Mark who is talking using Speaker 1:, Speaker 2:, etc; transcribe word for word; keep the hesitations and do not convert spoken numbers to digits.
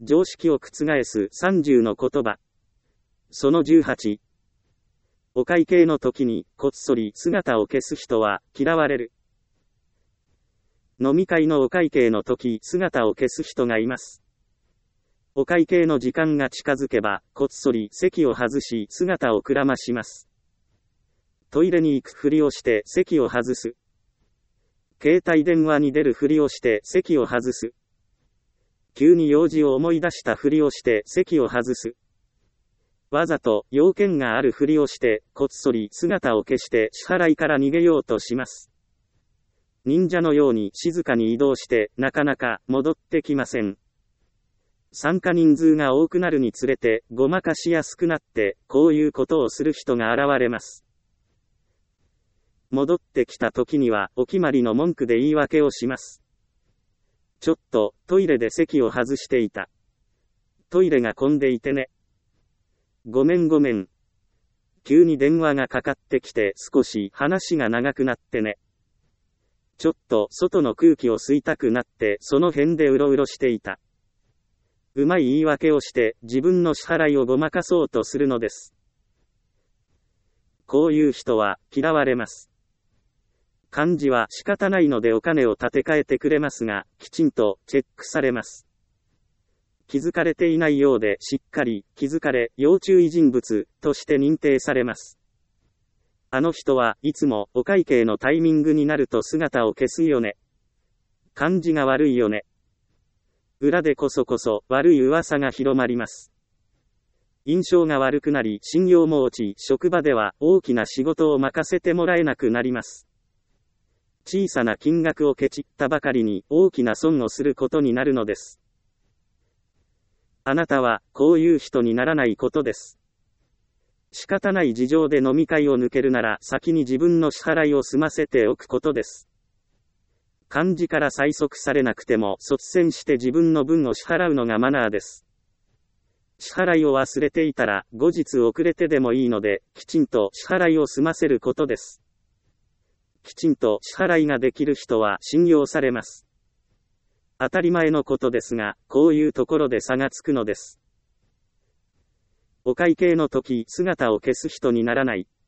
Speaker 1: 常識を覆すさんじゅうの言葉。そのじゅうはち。お会計の時にこっそり姿を消す人は嫌われる。飲み会のお会計の時姿を消す人がいます。お会計の時間が近づけばこっそり席を外し姿をくらまします。トイレに行くふりをして席を外す。携帯電話に出るふりをして席を外す。急に用事を思い出したふりをして席を外す。わざと用件があるふりをしてこっそり姿を消して支払いから逃げようとします。忍者のように静かに移動してなかなか戻ってきません。参加人数が多くなるにつれてごまかしやすくなってこういうことをする人が現れます。戻ってきた時にはお決まりの文句で言い訳をします。ちょっとトイレで席を外していた。トイレが混んでいてね。ごめんごめん。急に電話がかかってきて少し話が長くなってね。ちょっと外の空気を吸いたくなってその辺でうろうろしていた。うまい言い訳をして自分の支払いをごまかそうとするのです。こういう人は嫌われます。漢字は仕方ないのでお金を立て替えてくれますが、きちんとチェックされます。気づかれていないようでしっかり気づかれ要注意人物として認定されます。あの人はいつもお会計のタイミングになると姿を消すよね。感じが悪いよね。裏でこそこそ悪い噂が広まります。印象が悪くなり信用も落ち、職場では大きな仕事を任せてもらえなくなります。小さな金額をケチったばかりに大きな損をすることになるのです。あなたはこういう人にならないことです。仕方ない事情で飲み会を抜けるなら先に自分の支払いを済ませておくことです。幹事から催促されなくても率先して自分の分を支払うのがマナーです。支払いを忘れていたら後日遅れてでもいいのできちんと支払いを済ませることです。きちんと支払いができる人は信用されます。当たり前のことですが、こういうところで差がつくのです。お会計の時、姿を消す人にならない。